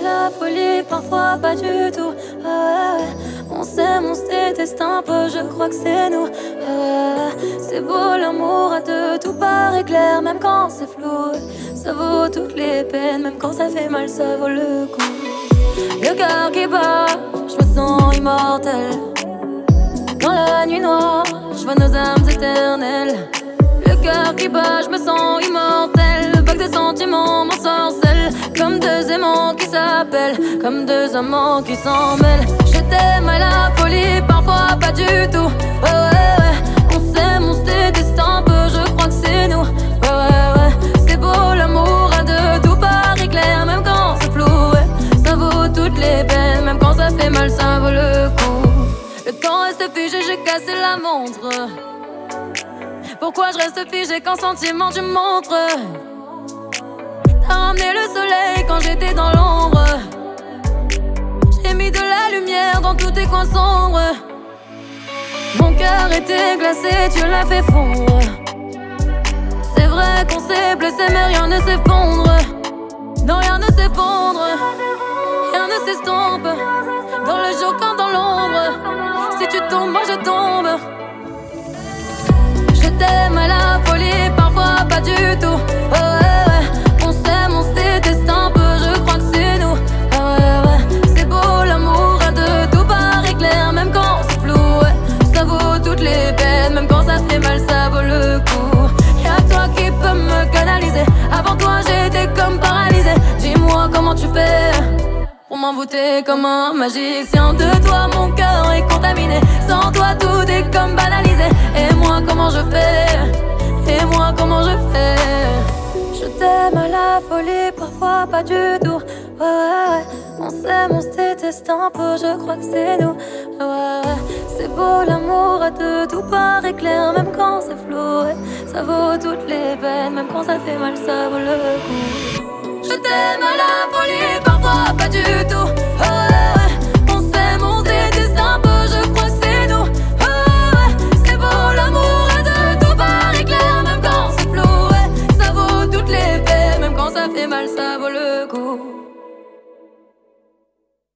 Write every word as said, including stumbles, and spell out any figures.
la folie, parfois pas du tout. Ah ouais, on s'aime, on se déteste un peu, je crois que c'est nous. Ah ouais, c'est beau l'amour à deux, tout paraît clair, même quand c'est flou. Ça vaut toutes les peines, même quand ça fait mal, ça vaut le coup. Le cœur qui bat, je me sens immortel. Dans la nuit noire, je vois nos âmes éternelles. Le cœur qui bat, je me sens immortel. Vague de sentiments m'ensorcelle, comme deux aimants qui s'appellent, comme deux amants qui s'en mêlent. Je t'aime à la folie, parfois pas du tout. Ouais ouais ouais, on s'aime, on se déteste un peu, je crois que c'est nous. Ouais ouais ouais, c'est beau l'amour à deux, tout paraît clair, même quand c'est flou. Ouais, ça vaut toutes les peines, même quand ça fait mal, ça vaut le coup. Le temps reste figé, j'ai cassé la montre. Pourquoi je reste figé quand sentiment tu montres? T'as ramené le soleil quand j'étais dans l'ombre. J'ai mis de la lumière dans tous tes coins sombres. Mon cœur était glacé, tu l'as fait fondre. C'est vrai qu'on s'est blessé mais rien ne s'effondre. Non, rien ne s'effondre, rien ne s'estompe. Dans le jour comme dans l'ombre, si tu tombes, moi je tombe. Je t'aime à la folie, parfois pas du tout. Oh ouais ouais, on s'aime, on se déteste un peu, je crois que c'est nous. Oh ouais ouais, c'est beau l'amour à deux, tout paraît clair, même quand c'est flou. Ouais, ça vaut toutes les peines, même quand ça fait mal, ça vaut le coup. Y'a toi qui peux me canaliser, avant toi j'étais comme paralysé. Dis-moi comment tu fais pour m'envoûter comme un magicien. De toi mon cœur est contaminé, sans toi tout est comme banalisé. Et moi comment je fais, et moi comment je fais. Je t'aime à la folie, parfois pas du tout. Ouais ouais ouais, on s'aime, on se déteste un peu, je crois que c'est nous. Ouais ouais, c'est beau l'amour à deux, tout paraît clair, même quand c'est flou. Ouais, ça vaut toutes les peines, même quand ça fait mal, ça vaut le coup. Je t'aime à la folie, parfois pas du tout.